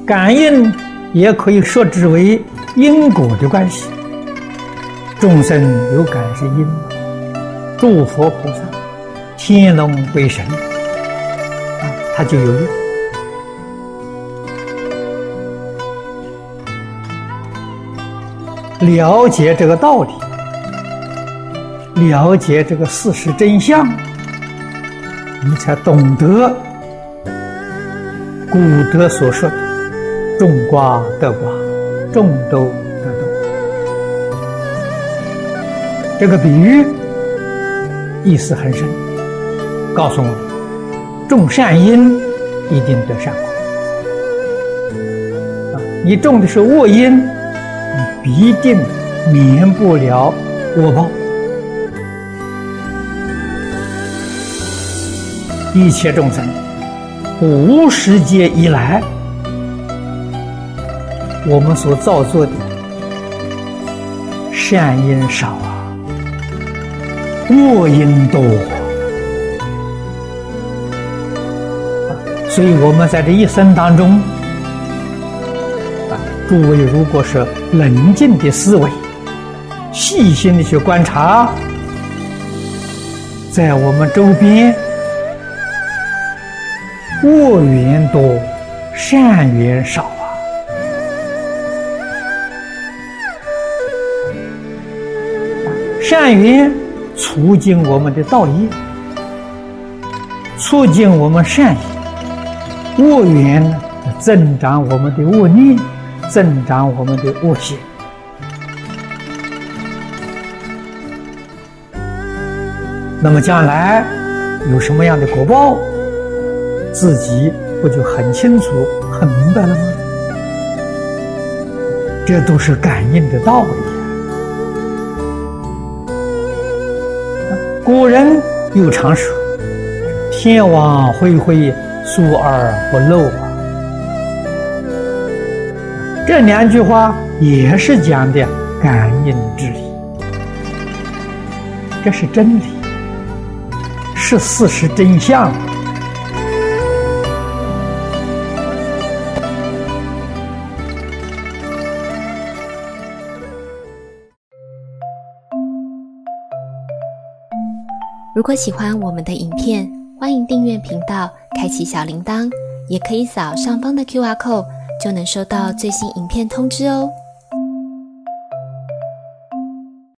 感应也可以说之为因果的关系。众生有感是因，诸佛菩萨、天龙鬼神他就有用。了解这个道理，了解这个事实真相，你才懂得古德所说的种瓜得瓜，种豆得豆。这个比喻意思很深，告诉我们种善因一定得善果，你种的是恶因，你必定免不了恶报。一切众生无始劫以来，我们所造作的善因少啊，恶因多所以我们在这一生当中诸位如果是冷静的思维，细心的去观察，在我们周边恶缘多，善缘少啊。善缘促进我们的道业，促进我们善业；恶缘呢，增长我们的恶念，增长我们的恶行。那么将来有什么样的果报，自己不就很清楚、很明白了吗？这都是感应的道理。古人有常说：“天网恢恢，疏而不漏啊。”这两句话也是讲的感应之理，这是真理，是事实真相。 如果喜欢我们的影片，欢迎订阅频道，开启小铃铛，也可以扫上方的 QR code，就能收到最新影片通知哦。